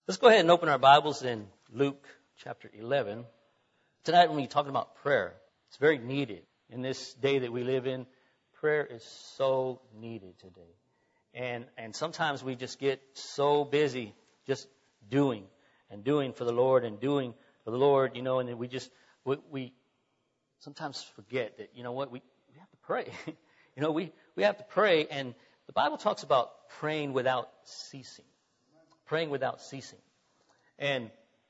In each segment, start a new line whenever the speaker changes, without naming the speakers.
Let's go ahead and open our Bibles in Luke chapter 11. Tonight when we're talking about prayer, it's very needed. In this day that we live in, prayer is so needed today. And sometimes we just get so busy just doing for the Lord and doing for the Lord, and then we sometimes forget that, we have to pray. We have to pray, and the Bible talks about praying without ceasing. Praying without ceasing. And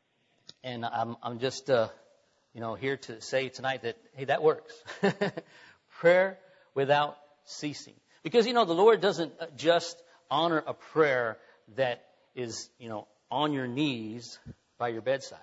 I'm just, here to say tonight that, hey, that works. Prayer without ceasing. Because, the Lord doesn't just honor a prayer that is, on your knees by your bedside.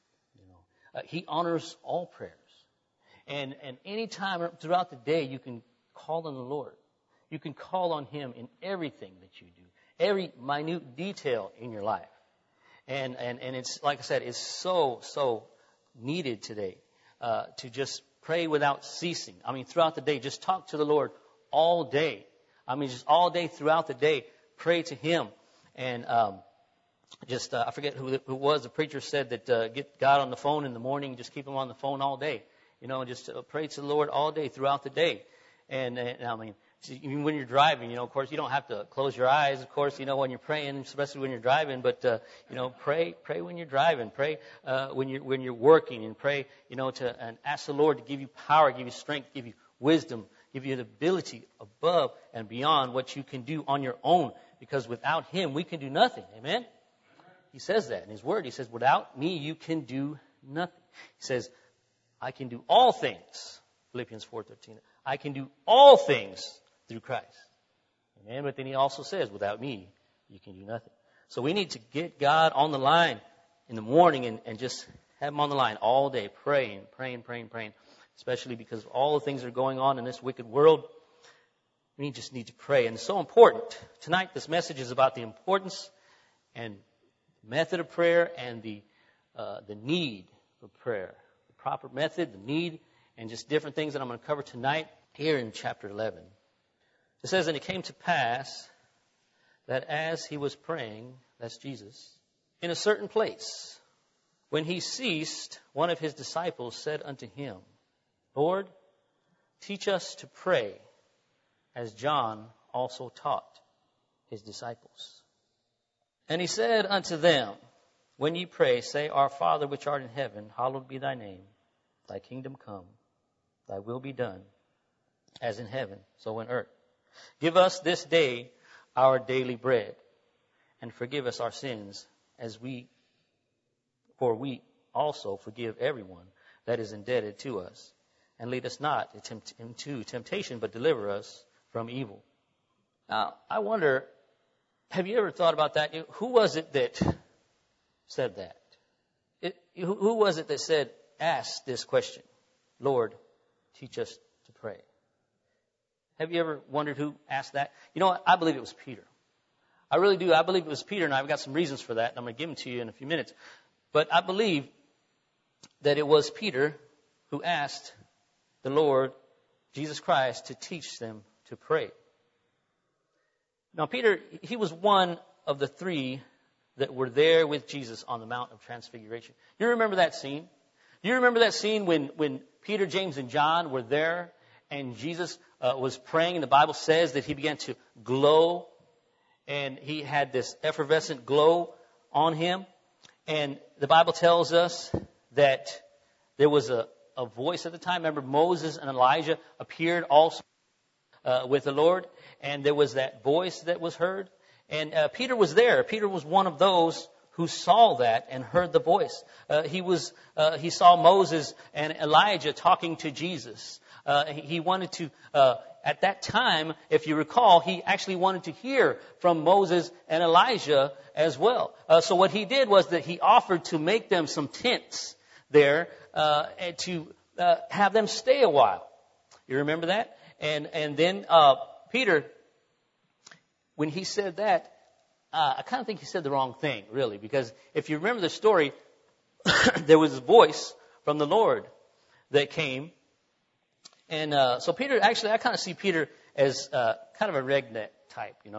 He honors all prayers. And any time throughout the day, you can call on the Lord. You can call on Him in everything that you do. Every minute detail in your life. And it's, like I said, it's so needed today to just pray without ceasing. Throughout the day, just talk to the Lord all day. Just all day throughout the day, pray to Him. And I forget who it was, the preacher said that get God on the phone in the morning, just keep Him on the phone all day. Just pray to the Lord all day throughout the day. And even when you're driving, of course, you don't have to close your eyes, of course, when you're praying, especially when you're driving, but, pray when you're driving, pray, when you're working, and pray, and ask the Lord to give you power, give you strength, give you wisdom, give you the ability above and beyond what you can do on your own, because without Him, we can do nothing. Amen? He says that in His Word. He says, without me, you can do nothing. He says, I can do all things. Philippians 4:13. I can do all things through Christ. Amen. But then He also says, without me, you can do nothing. So we need to get God on the line in the morning and just have Him on the line all day, praying. Especially because of all the things that are going on in this wicked world. We just need to pray. And it's so important. Tonight, this message is about the importance and method of prayer and the need for prayer. The proper method, the need, and just different things that I'm going to cover tonight here in chapter 11. It says, and it came to pass that as He was praying, that's Jesus, in a certain place, when He ceased, one of His disciples said unto Him, Lord, teach us to pray, as John also taught his disciples. And He said unto them, when ye pray, say, Our Father which art in heaven, hallowed be Thy name. Thy kingdom come, Thy will be done, as in heaven, so in earth. Give us this day our daily bread, and forgive us our sins, for we also forgive everyone that is indebted to us. And lead us not into temptation, but deliver us from evil. Now, I wonder, have you ever thought about that? Who was it that said that? Who was it that asked this question? Lord, teach us to pray. Have you ever wondered who asked that? You know what? I believe it was Peter. I really do. I believe it was Peter, and I've got some reasons for that, and I'm going to give them to you in a few minutes. But I believe that it was Peter who asked the Lord, Jesus Christ, to teach them to pray. Now, Peter, he was one of the three that were there with Jesus on the Mount of Transfiguration. You remember that scene? You remember that scene when Peter, James, and John were there, and Jesus was praying, and the Bible says that He began to glow, and He had this effervescent glow on Him. And the Bible tells us that there was a voice at the time. Remember, Moses and Elijah appeared also with the Lord, and there was that voice that was heard. And Peter was there. Peter was one of those who saw that and heard the voice. He saw Moses and Elijah talking to Jesus. He wanted to, at that time, if you recall, he actually wanted to hear from Moses and Elijah as well. So what he did was that he offered to make them some tents there and to have them stay a while. You remember that? And then Peter, when he said that, I kind of think he said the wrong thing, really, because if you remember the story, there was a voice from the Lord that came. And so Peter, actually, I kind of see Peter as kind of a redneck type,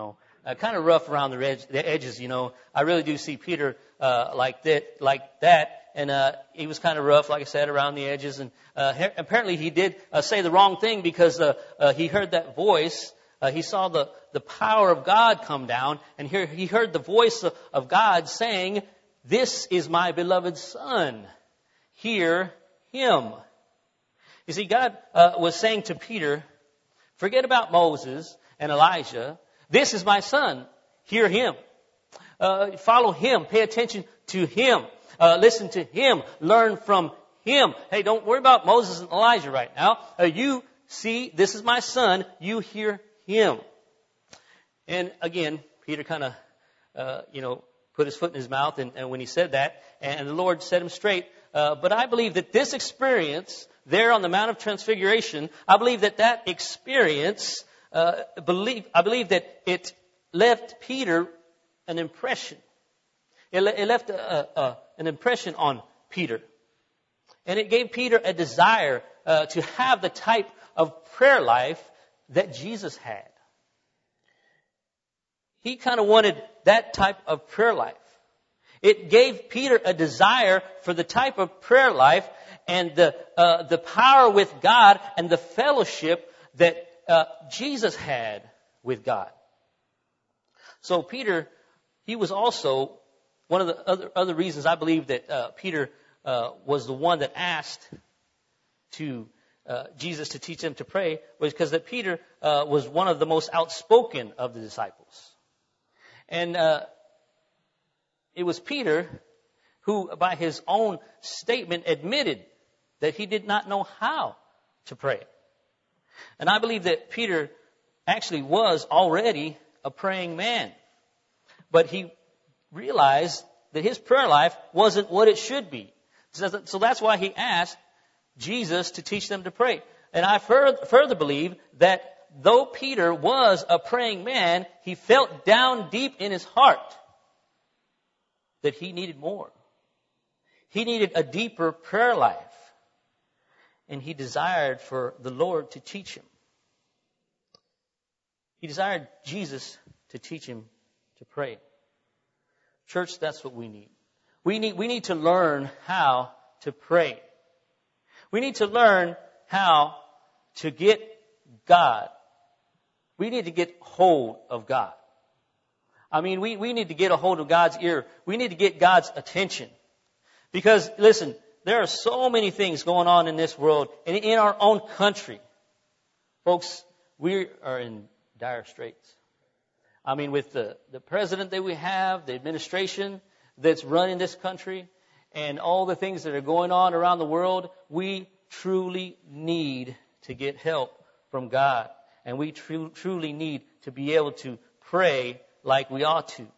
kind of rough around the edges, you know. I really do see Peter like that. And he was kind of rough, like I said, around the edges. And apparently he did say the wrong thing because he heard that voice. He saw the power of God come down. And here he heard the voice of God saying, "This is my beloved Son. Hear him." You see, God was saying to Peter, forget about Moses and Elijah. This is my Son. Hear him. Follow him. Pay attention to him. Listen to him. Learn from him. Hey, don't worry about Moses and Elijah right now. You see, this is my Son. You hear him. And again, Peter kind of, put his foot in his mouth and when he said that, and the Lord set him straight. But I believe that this experience there on the Mount of Transfiguration, I believe that experience, I believe that it left Peter an impression. It left an impression on Peter. And it gave Peter a desire to have the type of prayer life that Jesus had. He kind of wanted that type of prayer life. It gave Peter a desire for the type of prayer life and the power with God and the fellowship that Jesus had with God. So Peter, he was also one of the other reasons I believe that Peter was the one that asked to Jesus to teach him to pray was because that Peter was one of the most outspoken of the disciples. And it was Peter who, by his own statement, admitted that he did not know how to pray. And I believe that Peter actually was already a praying man. But he realized that his prayer life wasn't what it should be. So that's why he asked Jesus to teach them to pray. And I further believe that though Peter was a praying man, he felt down deep in his heart that he needed more. He needed a deeper prayer life. And he desired for the Lord to teach him. He desired Jesus to teach him to pray. Church, that's what we need. We need to learn how to pray. We need to learn how to get God. We need to get hold of God. I mean, we need to get a hold of God's ear. We need to get God's attention. Because, listen, there are so many things going on in this world and in our own country. Folks, we are in dire straits. I mean, with the president that we have, the administration that's running this country, and all the things that are going on around the world, we truly need to get help from God. And we truly need to be able to pray like we ought to.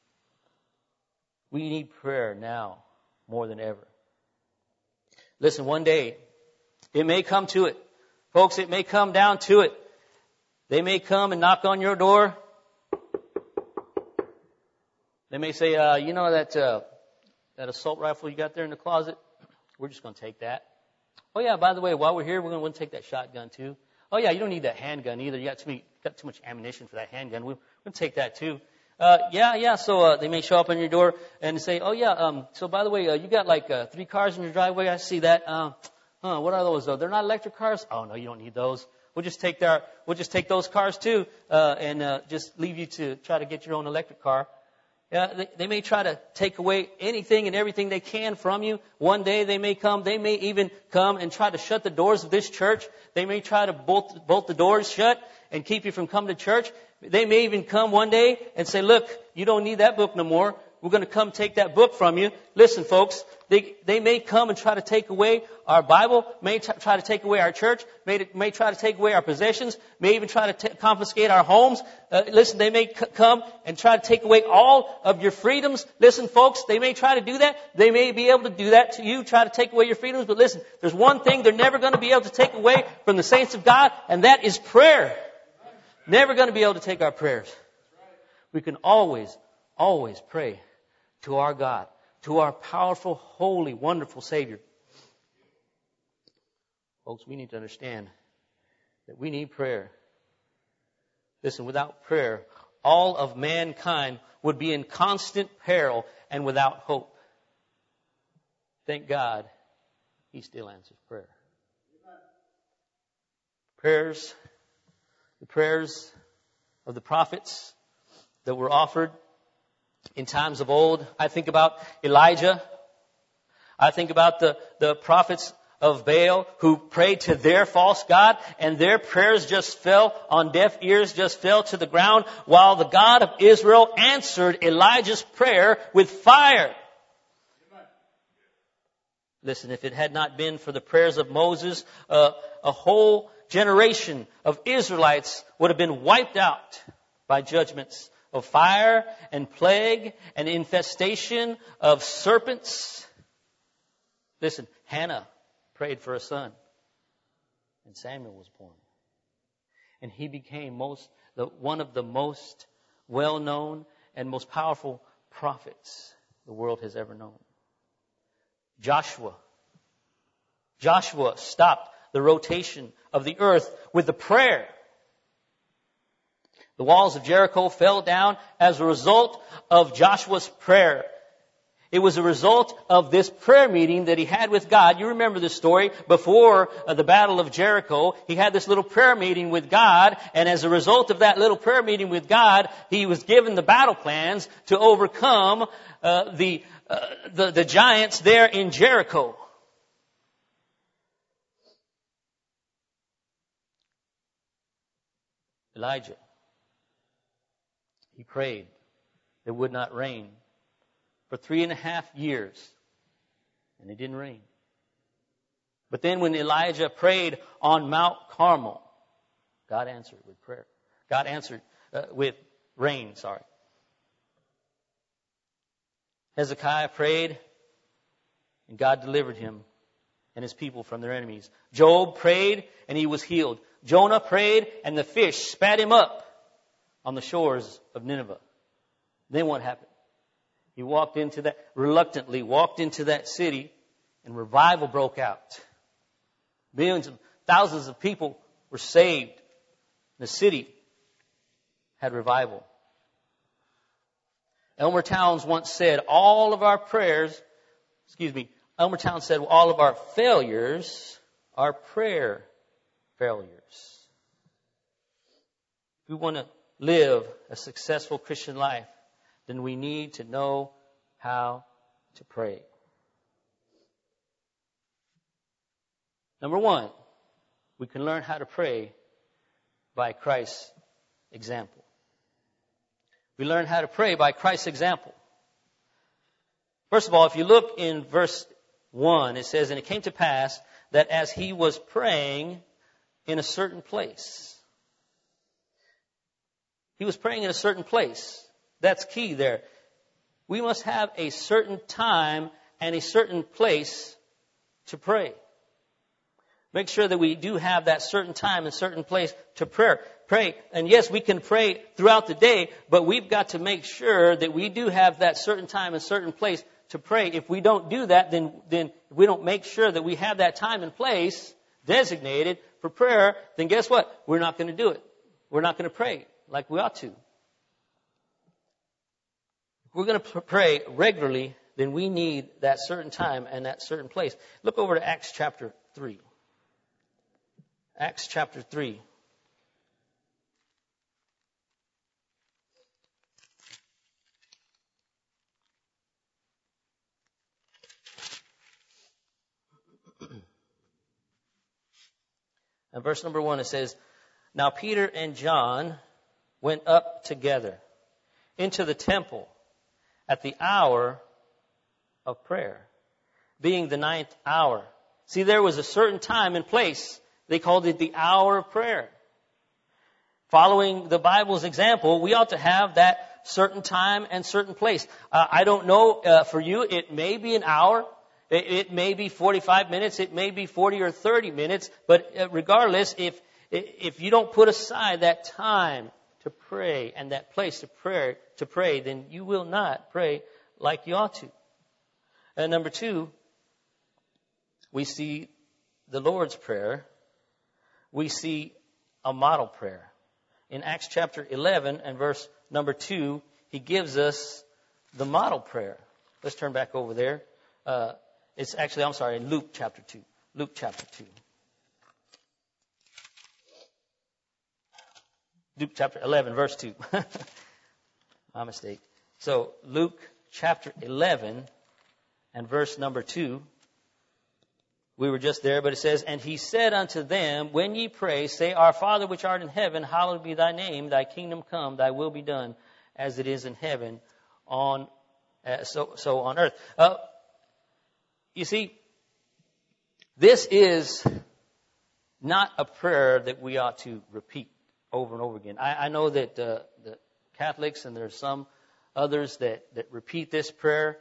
We need prayer now more than ever. Listen, one day, it may come to it. Folks, it may come down to it. They may come and knock on your door. They may say, that assault rifle you got there in the closet, we're just going to take that. Oh, yeah, by the way, while we're here, we're going to take that shotgun too. Oh, yeah, you don't need that handgun either. You got too much ammunition for that handgun. We're going to take that too. So they may show up on your door and say, oh, yeah, so by the way, you got like 3 cars in your driveway. I see that. What are those? They're not electric cars? Oh, no, you don't need those. We'll just take those cars too and just leave you to try to get your own electric car. They may try to take away anything and everything they can from you. One day they may even come and try to shut the doors of this church. They may try to bolt the doors shut and keep you from coming to church. They may even come one day and say, look, you don't need that book no more. We're going to come take that book from you. Listen, folks, they may come and try to take away our Bible, may try to take away our church, may try to take away our possessions, may even try to confiscate our homes. Listen, they may come and try to take away all of your freedoms. Listen, folks, they may try to do that. They may be able to do that to you, try to take away your freedoms. But listen, there's one thing they're never going to be able to take away from the saints of God, and that is prayer. Never going to be able to take our prayers. We can always pray to our God, to our powerful, holy, wonderful Savior. Folks, we need to understand that we need prayer. Listen, without prayer, all of mankind would be in constant peril and without hope. Thank God He still answers prayer. The prayers of the prophets that were offered in times of old. I think about Elijah. I think about the prophets of Baal who prayed to their false god, and their prayers just fell on deaf ears, just fell to the ground, while the God of Israel answered Elijah's prayer with fire. Listen, if it had not been for the prayers of Moses, a whole generation of Israelites would have been wiped out by judgments of fire and plague and infestation of serpents. Listen, Hannah prayed for a son, and Samuel was born. And he became one of the most well-known and most powerful prophets the world has ever known. Joshua stopped the rotation of the earth with a prayer. The walls of Jericho fell down as a result of Joshua's prayer. It was a result of this prayer meeting that he had with God. You remember the story. Before the Battle of Jericho, he had this little prayer meeting with God, and as a result of that little prayer meeting with God, he was given the battle plans to overcome the giants there in Jericho. Elijah, he prayed it would not rain for 3.5 years, and it didn't rain. But then when Elijah prayed on Mount Carmel, God answered with prayer. God answered with rain, Hezekiah prayed, and God delivered him and his people from their enemies. Job prayed, and he was healed. Jonah prayed, and the fish spat him up on the shores of Nineveh. Then what happened? He reluctantly walked into that city, and revival broke out. Thousands of people were saved. The city had revival. Elmer Towns once said, all of our failures are prayer failures. If we want to live a successful Christian life, then we need to know how to pray. Number one, we can learn how to pray by Christ's example. We learn how to pray by Christ's example. First of all, if you look in verse 1, it says, and it came to pass that as he was praying in a certain place. He was praying in a certain place. That's key there. We must have a certain time and a certain place to pray. Make sure that we do have that certain time and certain place to pray. And yes, we can pray throughout the day, but we've got to make sure that we do have that certain time and certain place to pray. If we don't do that, then if we don't make sure that we have that time and place designated for prayer, then guess what? We're not going to do it. We're not going to pray like we ought to. If we're going to pray regularly, then we need that certain time and that certain place. Look over to Acts chapter 3. Acts chapter 3. And verse number 1, it says, Now Peter and John went up together into the temple at the hour of prayer, being the 9th hour. See, there was a certain time and place. They called it the hour of prayer. Following the Bible's example, we ought to have that certain time and certain place. I don't know, for you, it may be an hour. It may be 45 minutes. It may be 40 or 30 minutes. But regardless, if you don't put aside that time to pray and that place to pray, then you will not pray like you ought to. And number 2, we see the Lord's Prayer. We see a model prayer. In Acts chapter 11 and verse number 2, he gives us the model prayer. Let's turn back over there. It's actually, Luke chapter 2. Luke chapter 2. Luke chapter 11, verse 2. My mistake. So Luke chapter 11 and verse number 2. We were just there, but it says, "And he said unto them, When ye pray, say, Our Father which art in heaven, hallowed be thy name. Thy kingdom come, thy will be done, as it is in heaven, so on earth." You see, this is not a prayer that we ought to repeat over and over again. I know that the Catholics, and there's some others that repeat this prayer.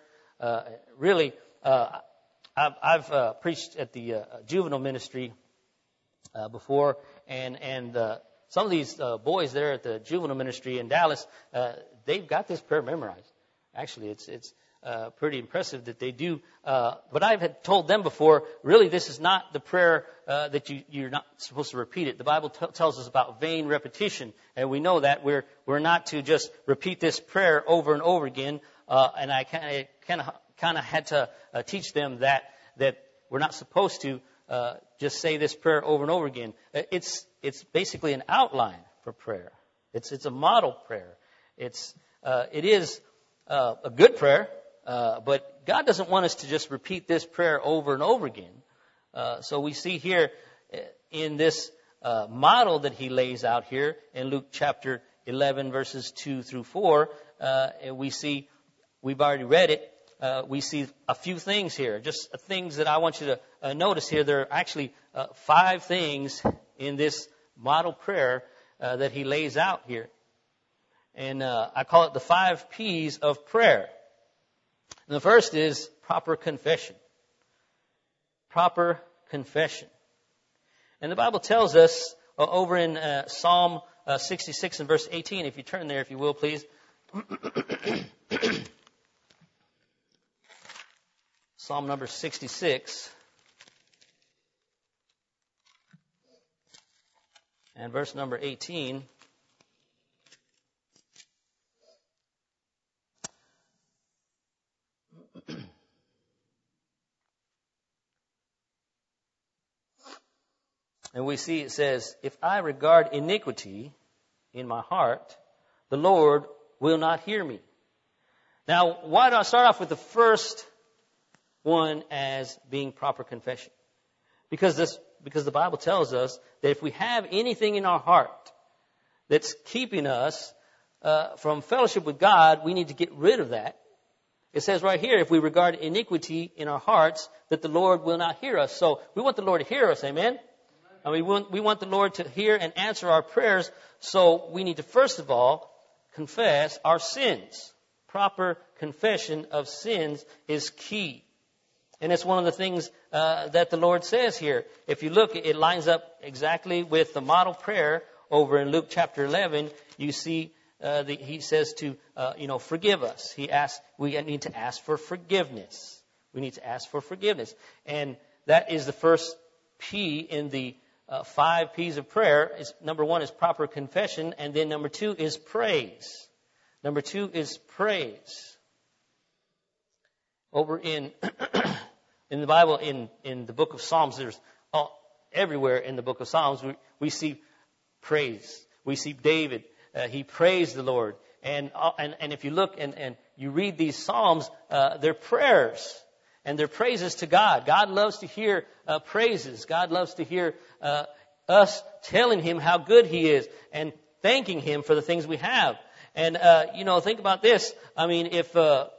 I've preached at the juvenile ministry before, and some of these boys there at the juvenile ministry in Dallas, they've got this prayer memorized. Actually, it's pretty impressive that they do. But I've had told them before, really, this is not the prayer that you're not supposed to repeat it. The Bible tells us about vain repetition, and we know that we're not to just repeat this prayer over and over again. And I kind of had to teach them that we're not supposed to just say this prayer over and over again. It's basically an outline for prayer. It's a model prayer. It is a good prayer, but God doesn't want us to just repeat this prayer over and over again. So we see here in this model that he lays out here in Luke chapter 11, verses 2 through 4, and we've already read it. We see a few things here, just things that I want you to notice here. There are actually 5 things in this model prayer that he lays out here. And I call it the 5 P's of prayer. And the first is proper confession. Proper confession. And the Bible tells us over in Psalm 66 and verse 18, if you turn there, if you will, please. Psalm number 66 and verse number 18. And we see it says, "If I regard iniquity in my heart, the Lord will not hear me." Now, why do I start off with the first one as being proper confession? Because the Bible tells us that if we have anything in our heart that's keeping us from fellowship with God, we need to get rid of that. It says right here, if we regard iniquity in our hearts, that the Lord will not hear us. So we want the Lord to hear us, amen? And we want the Lord to hear and answer our prayers, so we need to first of all confess our sins. Proper confession of sins is key. And it's one of the things that the Lord says here. If you look, it lines up exactly with the model prayer over in Luke chapter 11. You see he says to, forgive us. We need to ask for forgiveness. We need to ask for forgiveness. And that is the first P in the 5 P's of prayer. Number 1 is proper confession, and then number 2 is praise. Number 2 is praise. Over in the Bible, in the book of Psalms, there's everywhere in the book of Psalms we see praise. We see David. He praised the Lord. And if you look and you read these Psalms, they're prayers. And they're praises to God. God loves to hear praises. God loves to hear us telling Him how good He is and thanking Him for the things we have. And, think about this. I mean, if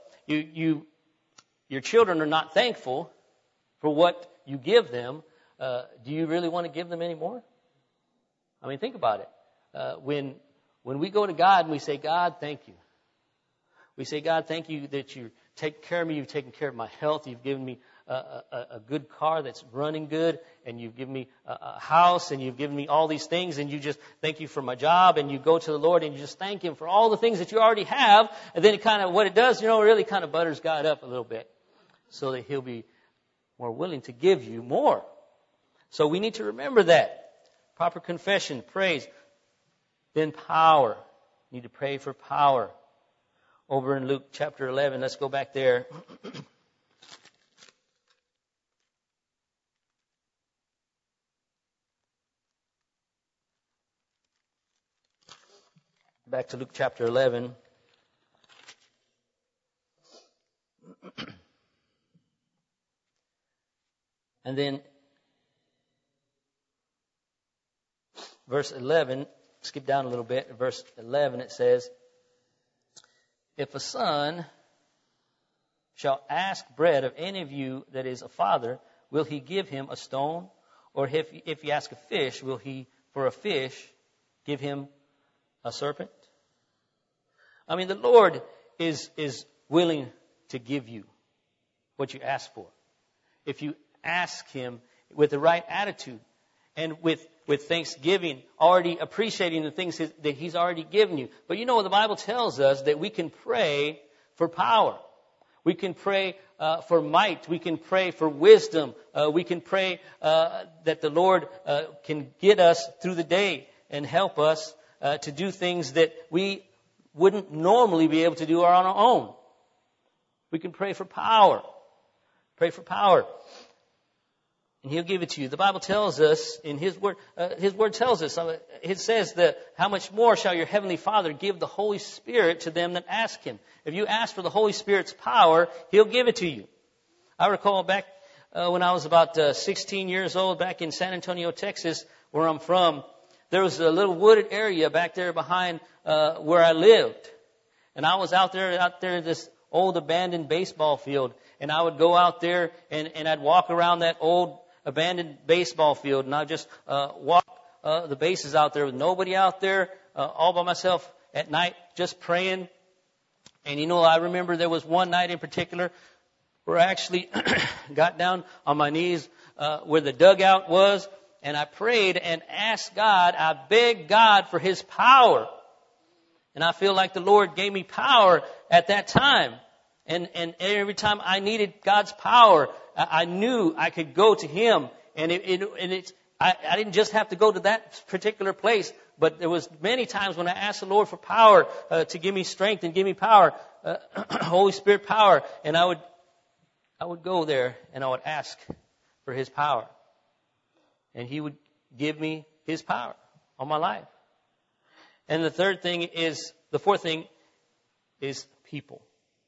your children are not thankful for what you give them, do you really want to give them any more? I mean, think about it. When we go to God and we say, "God, thank you." We say, "God, thank you that you take care of me. You've taken care of my health. You've given me a good car that's running good, and you've given me a house, and you've given me all these things, and you just thank you for my job." And you go to the Lord and you just thank Him for all the things that you already have. And then what it does, really kind of butters God up a little bit, so that He'll be more willing to give you more. So we need to remember that. Proper confession, praise, then power. You need to pray for power. Over in Luke chapter 11, let's go back there. Back to Luke chapter 11. And then verse 11, skip down a little bit. Verse 11, it says, if a son shall ask bread of any of you that is a father, will he give him a stone? Or if he ask a fish, will he for a fish give him a serpent? I mean, the Lord is willing to give you what you ask for. If you ask Him with the right attitude and with thanksgiving, already appreciating the things that He's already given you. But you know what the Bible tells us? That we can pray for power. We can pray for might. We can pray for wisdom. We can pray that the Lord can get us through the day and help us to do things that we wouldn't normally be able to do on our own. We can pray for power. Pray for power. And He'll give it to you. The Bible tells us in His Word tells us, it says that how much more shall your Heavenly Father give the Holy Spirit to them that ask Him. If you ask for the Holy Spirit's power, He'll give it to you. I recall back when I was about 16 years old, back in San Antonio, Texas, where I'm from, there was a little wooded area back there behind where I lived. And I was out there in this old abandoned baseball field. And I would go out there and I'd walk around that old abandoned baseball field. And I'd just walk the bases out there with nobody out there, all by myself at night, just praying. And you know, I remember there was one night in particular where I actually got down on my knees where the dugout was. And I prayed and asked God, I begged God for His power. And I feel like the Lord gave me power at that time. And every time I needed God's power, I knew I could go to Him. And I didn't just have to go to that particular place, but there was many times when I asked the Lord for power to give me strength and give me power, Holy Spirit power. And I would go there and I would ask for His power. And He would give me His power on my life. And the fourth thing is people.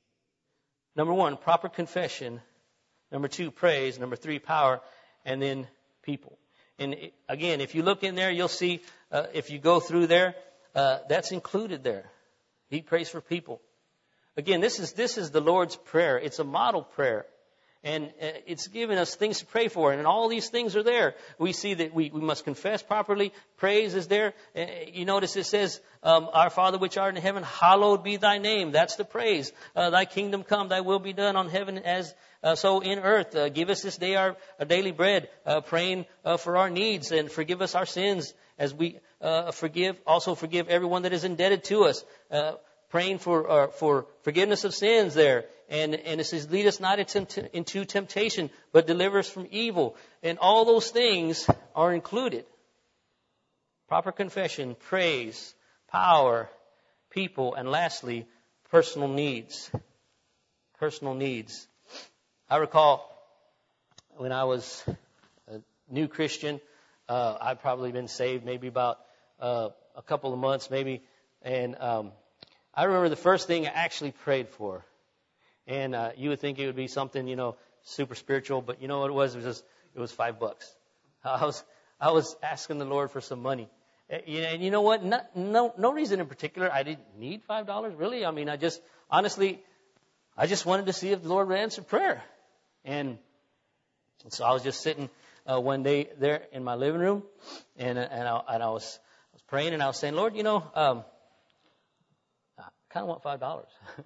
Number 1, proper confession. Number 2, praise. Number 3, power. And then people. And again, if you look in there, you'll see, if you go through there, that's included there. He prays for people. Again, this is the Lord's Prayer. It's a model prayer. And it's giving us things to pray for. And all these things are there. We see that we must confess properly. Praise is there. You notice it says, Our Father which art in heaven, hallowed be thy name. That's the praise. Thy kingdom come, thy will be done on heaven as so in earth. Give us this day our daily bread. Praying for our needs and forgive us our sins as we forgive everyone that is indebted to us. Praying for forgiveness of sins there. And it says, lead us not into temptation, but deliver us from evil. And all those things are included. Proper confession, praise, power, people, and lastly, personal needs. Personal needs. I recall when I was a new Christian, I'd probably been saved maybe about a couple of months maybe. And I remember the first thing I actually prayed for. And you would think it would be something, super spiritual, but you know what it was? It was $5. I was asking the Lord for some money. And you know what? No reason in particular. I didn't need $5, really. I mean, I just wanted to see if the Lord would answer prayer. And so I was just sitting one day there in my living room, and I was praying, and I was saying, Lord, I kind of want $5.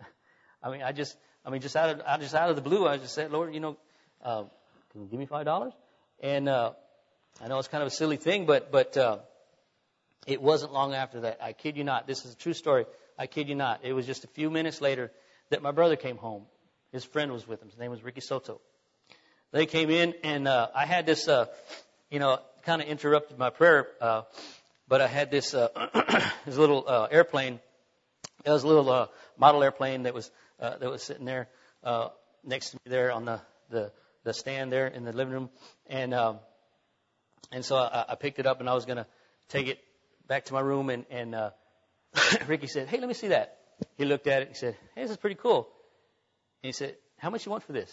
Just out of the blue, I just said, Lord, can you give me $5? And I know it's kind of a silly thing, but it wasn't long after that. I kid you not. This is a true story. I kid you not. It was just a few minutes later that my brother came home. His friend was with him. His name was Ricky Soto. They came in, and I had this, kind of interrupted my prayer, but I had this this little airplane There was a little model airplane that was sitting there next to me there on the stand there in the living room, and so I picked it up and I was going to take it back to my room, and Ricky said, "Hey, let me see that." He looked at it and he said, "Hey, this is pretty cool." And he said, "How much you want for this?"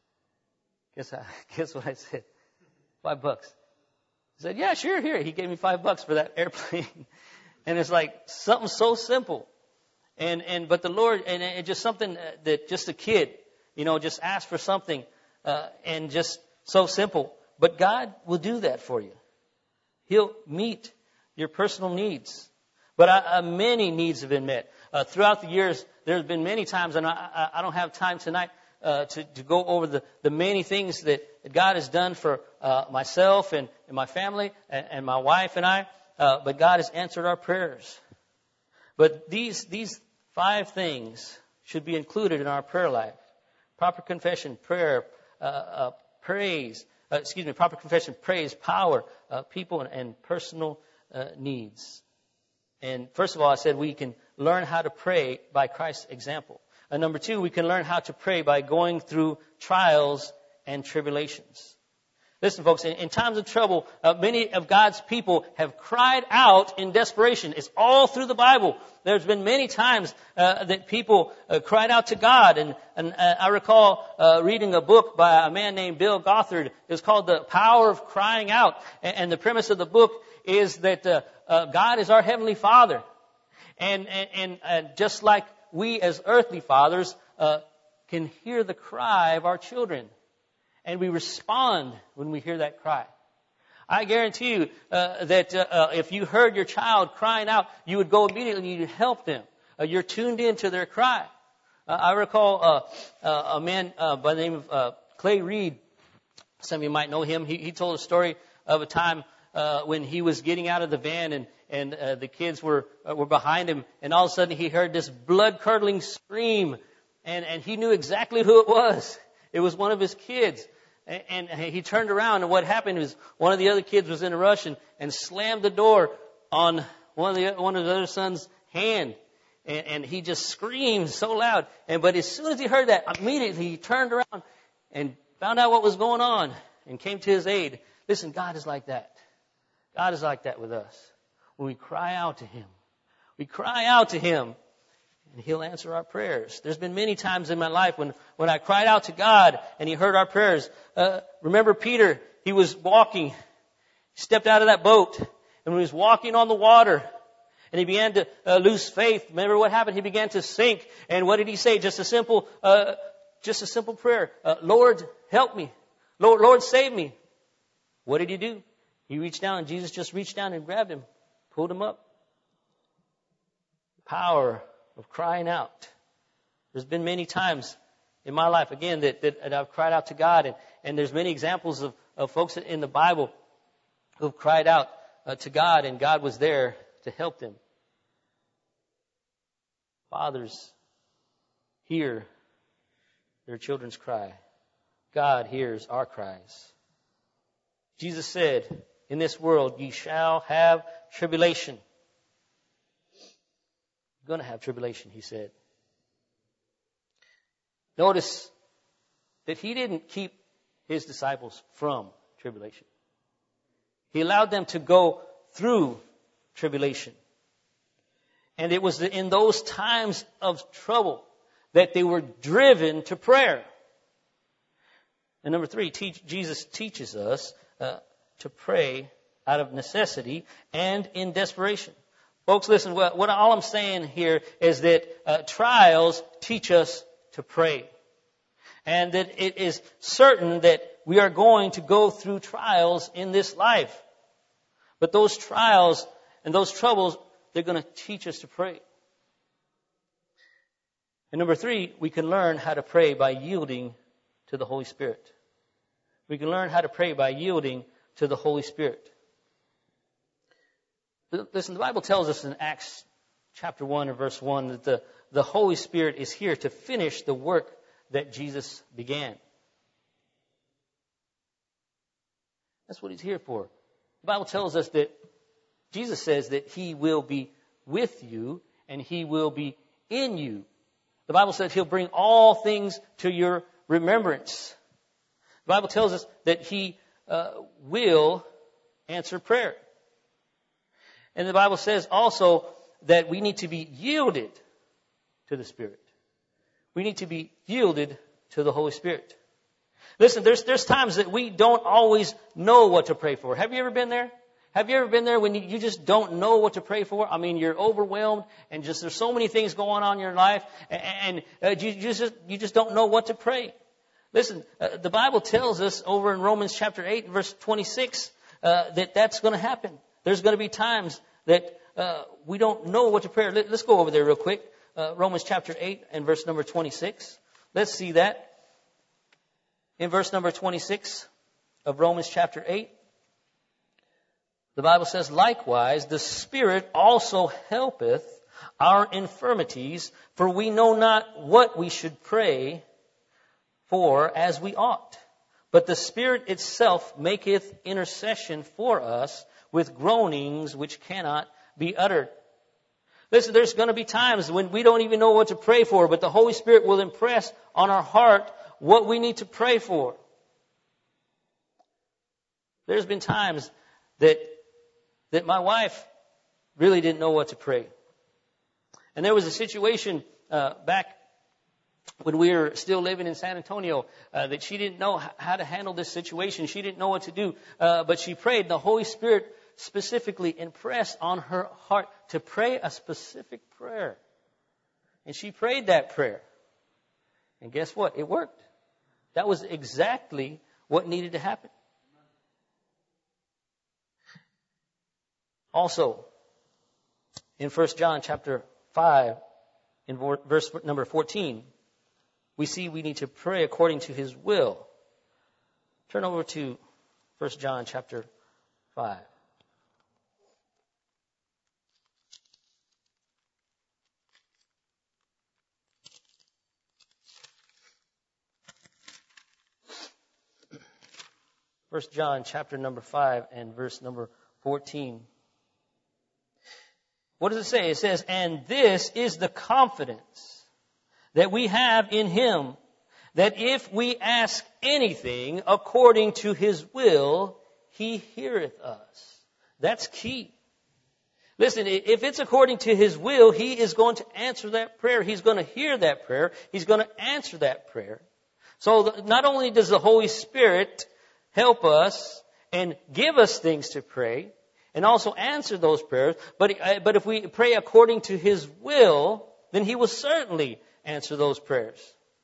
Guess what I said? $5. He said, "Yeah, sure, here." He gave me $5 for that airplane. And it's like something so simple. But the Lord, and it just something that just a kid, just asked for something, and just so simple. But God will do that for you. He'll meet your personal needs. But many needs have been met. Throughout the years, there's been many times, and I don't have time tonight to go over the many things that God has done for myself and my family and my wife and I. But God has answered our prayers. But these 5 things should be included in our prayer life: proper confession, prayer, praise. Proper confession, praise, power, people, and personal needs. And first of all, I said we can learn how to pray by Christ's example. And number 2, we can learn how to pray by going through trials and tribulations. Listen, folks, in times of trouble, many of God's people have cried out in desperation. It's all through the Bible. There's been many times that people cried out to God. And I recall reading a book by a man named Bill Gothard. It's called The Power of Crying Out. And the premise of the book is that God is our Heavenly Father. And just like we as earthly fathers can hear the cry of our children. And we respond when we hear that cry. I guarantee you that if you heard your child crying out, you would go immediately and you'd help them. You're tuned in to their cry. I recall a man by the name of Clay Reed. Some of you might know him. He told a story of a time when he was getting out of the van and the kids were behind him. And all of a sudden he heard this blood-curdling scream. And he knew exactly who it was. It was one of his kids. And he turned around, and what happened was one of the other kids was in a rush and slammed the door on one of the other son's hand. And he just screamed so loud. But as soon as he heard that, immediately he turned around and found out what was going on and came to his aid. Listen, God is like that. God is like that with us. When we cry out to Him, we cry out to Him, and He'll answer our prayers. There's been many times in my life when I cried out to God and He heard our prayers. Remember Peter, he was walking, he stepped out of that boat, and when he was walking on the water, and he began to lose faith. Remember what happened? He began to sink. And what did he say? Just a simple prayer. Lord, help me. Lord, save me. What did he do? He reached down, and Jesus just reached down and grabbed him, pulled him up. Power of crying out. There's been many times in my life, again, that I've cried out to God, and there's many examples of folks in the Bible who've cried out to God, and God was there to help them. Fathers hear their children's cry. God hears our cries. Jesus said, in this world ye shall have tribulation. You're going to have tribulation, He said. Notice that He didn't keep His disciples from tribulation. He allowed them to go through tribulation. And it was in those times of trouble that they were driven to prayer. And number 3, Jesus teaches us to pray out of necessity and in desperation. Folks, listen, what all I'm saying here is that trials teach us to pray. And that it is certain that we are going to go through trials in this life. But those trials and those troubles, they're going to teach us to pray. And number 3, we can learn how to pray by yielding to the Holy Spirit. We can learn how to pray by yielding to the Holy Spirit. Listen, the Bible tells us in Acts chapter 1 and verse 1 that the Holy Spirit is here to finish the work that Jesus began. That's what He's here for. The Bible tells us that Jesus says that He will be with you and He will be in you. The Bible says He'll bring all things to your remembrance. The Bible tells us that He will answer prayer. And the Bible says also that we need to be yielded to the Spirit. We need to be yielded to the Holy Spirit. Listen, there's times that we don't always know what to pray for. Have you ever been there? Have you ever been there when you just don't know what to pray for? I mean, you're overwhelmed and just there's so many things going on in your life and you just don't know what to pray. Listen, the Bible tells us over in Romans chapter 8 and verse 26 that that's going to happen. There's going to be times that we don't know what to pray. Let's go over there real quick. Romans chapter 8 and verse number 26. Let's see that. In verse number 26 of Romans chapter 8, the Bible says, likewise, the Spirit also helpeth our infirmities, for we know not what we should pray for as we ought. But the Spirit itself maketh intercession for us with groanings which cannot be uttered. Listen, there's going to be times when we don't even know what to pray for, but the Holy Spirit will impress on our heart what we need to pray for. There's been times that my wife really didn't know what to pray. And there was a situation back when we were still living in San Antonio that she didn't know how to handle this situation. She didn't know what to do, but she prayed. The Holy Spirit specifically impressed on her heart to pray a specific prayer. And she prayed that prayer. And guess what? It worked. That was exactly what needed to happen. Also, in 1 John chapter 5, in verse number 14, we see we need to pray according to His will. Turn over to 1 John chapter 5. First John chapter number 5 and verse number 14. What does it say? It says, and this is the confidence that we have in Him, that if we ask anything according to His will, He heareth us. That's key. Listen, if it's according to His will, He is going to answer that prayer. He's going to hear that prayer. He's going to answer that prayer. So not only does the Holy Spirit help us and give us things to pray and also answer those prayers, but if we pray according to His will, then He will certainly answer those prayers.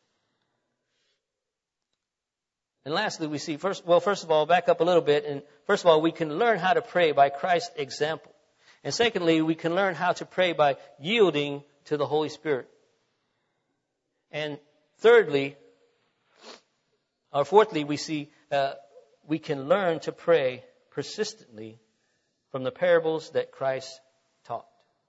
And lastly, we see, first of all, back up a little bit, and first of all, we can learn how to pray by Christ's example. And secondly, we can learn how to pray by yielding to the Holy Spirit. And fourthly, we see we can learn to pray persistently from the parables that Christ taught.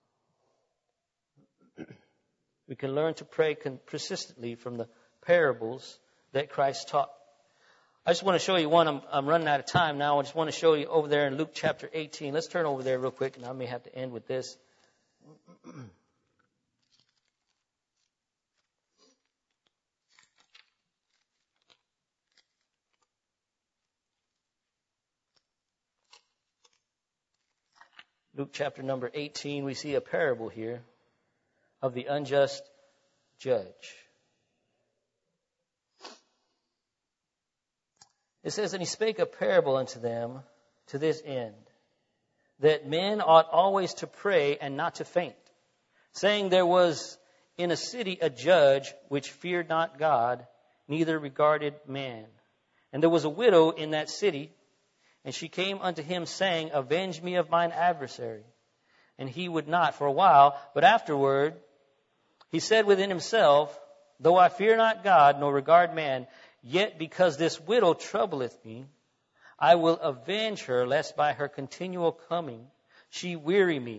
We can learn to pray persistently from the parables that Christ taught. I just want to show you one. I'm running out of time now. I just want to show you over there in Luke chapter 18. Let's turn over there real quick, and I may have to end with this. Luke chapter number 18, we see a parable here of the unjust judge. It says, and He spake a parable unto them to this end, that men ought always to pray and not to faint, saying there was in a city a judge which feared not God, neither regarded man. And there was a widow in that city, and she came unto him, saying, avenge me of mine adversary. And he would not for a while, but afterward he said within himself, though I fear not God, nor regard man, yet because this widow troubleth me, I will avenge her, lest by her continual coming she weary me.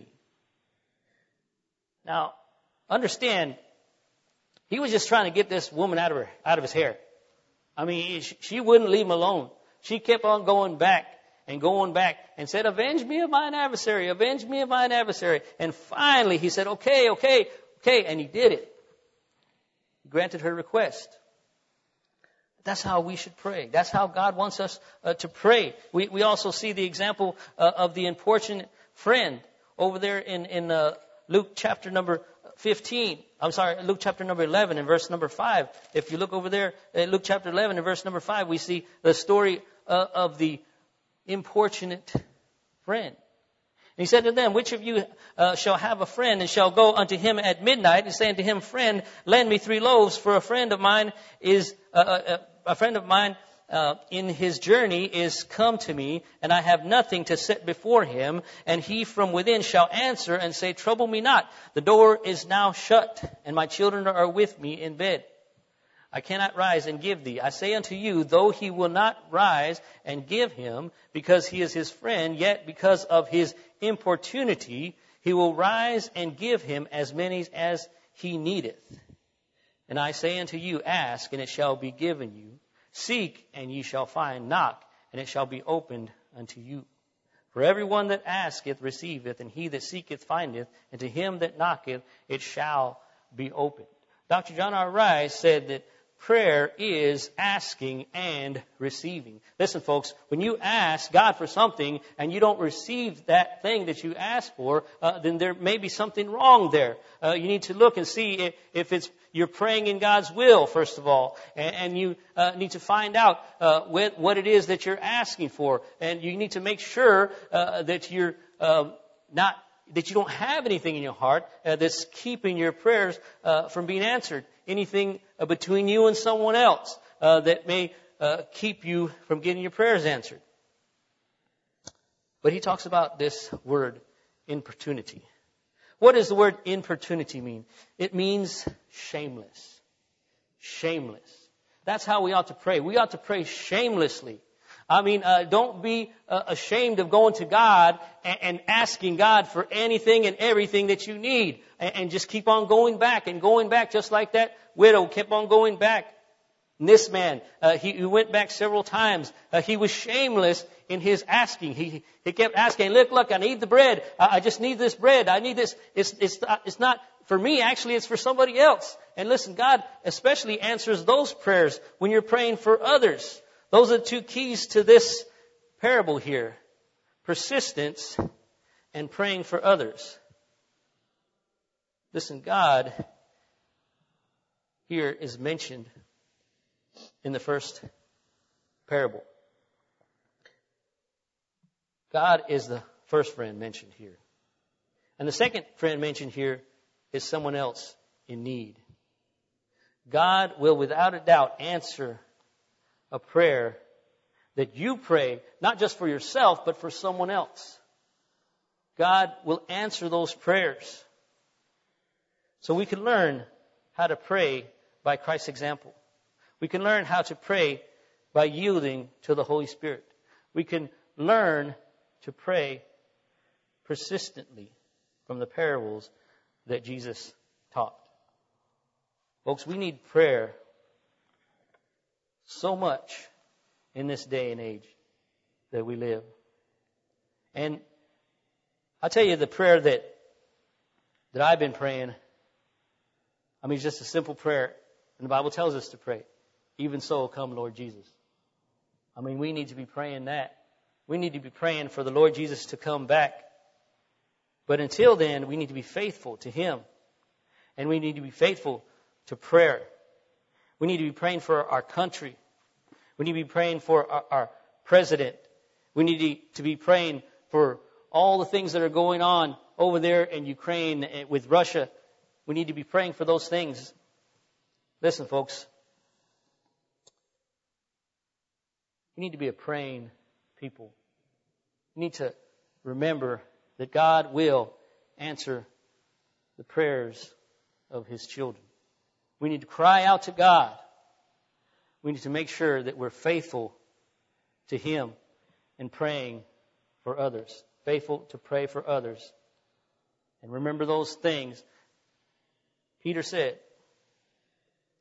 Now, understand, he was just trying to get this woman out of his hair. I mean, she wouldn't leave him alone. She kept on going back and going back and said, avenge me of mine adversary, avenge me of mine adversary. And finally he said, okay. And he did it. He granted her request. That's how we should pray. That's how God wants us to pray. We also see the example of the importunate friend over there in Luke chapter number 15. Luke chapter number 11 and verse number 5. If you look over there at Luke chapter 11 and verse number 5, we see the story of the importunate friend. And he said to them, which of you shall have a friend and shall go unto him at midnight and say unto him, friend, lend me 3 loaves, for a friend of mine in his journey is come to me, and I have nothing to set before him. And he from within shall answer and say, trouble me not. The door is now shut, and my children are with me in bed. I cannot rise and give thee. I say unto you, though he will not rise and give him, because he is his friend, yet because of his importunity, he will rise and give him as many as he needeth. And I say unto you, ask, and it shall be given you. Seek, and ye shall find. Knock, and it shall be opened unto you. For everyone that asketh receiveth, and he that seeketh findeth, and to him that knocketh it shall be opened. Dr. John R. Rice said that prayer is asking and receiving. Listen, folks, when you ask God for something and you don't receive that thing that you asked for, then there may be something wrong there. You need to look and see if you're praying in God's will, first of all, and you need to find out what it is that you're asking for, and you need to make sure that you're that you don't have anything in your heart that's keeping your prayers from being answered. Anything between you and someone else that may keep you from getting your prayers answered. But he talks about this word, importunity. What does the word importunity mean? It means shameless. Shameless. That's how we ought to pray. We ought to pray shamelessly. I mean, don't be ashamed of going to God and asking God for anything and everything that you need. And just keep on going back just like that widow kept on going back. And this man, he went back several times. He was shameless in his asking. He kept asking, look, I need the bread. I just need this bread. I need this. It's not for me. Actually, it's for somebody else. And listen, God especially answers those prayers when you're praying for others. Those are the 2 keys to this parable here. Persistence and praying for others. Listen, God here is mentioned in the first parable. God is the first friend mentioned here. And the second friend mentioned here is someone else in need. God will without a doubt answer a prayer that you pray, not just for yourself, but for someone else. God will answer those prayers. So we can learn how to pray by Christ's example. We can learn how to pray by yielding to the Holy Spirit. We can learn to pray persistently from the parables that Jesus taught. Folks, we need prayer so much in this day and age that we live. And I'll tell you the prayer that I've been praying. I mean, it's just a simple prayer. And the Bible tells us to pray. Even so, come Lord Jesus. I mean, we need to be praying that. We need to be praying for the Lord Jesus to come back. But until then, we need to be faithful to Him. And we need to be faithful to prayer. We need to be praying for our country. We need to be praying for our president. We need to be praying for all the things that are going on over there in Ukraine with Russia. We need to be praying for those things. Listen, folks. We need to be a praying people. We need to remember that God will answer the prayers of His children. We need to cry out to God. We need to make sure that we're faithful to Him in praying for others. Faithful to pray for others. And remember those things. Peter said,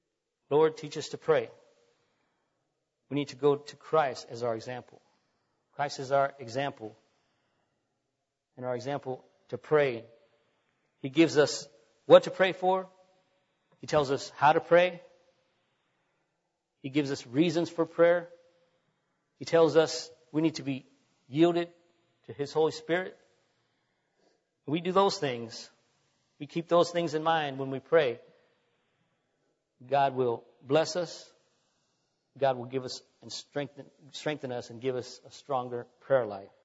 Lord, teach us to pray. We need to go to Christ as our example. Christ is our example, and our example to pray. He gives us what to pray for. He tells us how to pray. He gives us reasons for prayer. He tells us we need to be yielded to His Holy Spirit. We do those things. We keep those things in mind when we pray. God will bless us. God will give us and strengthen us and give us a stronger prayer life.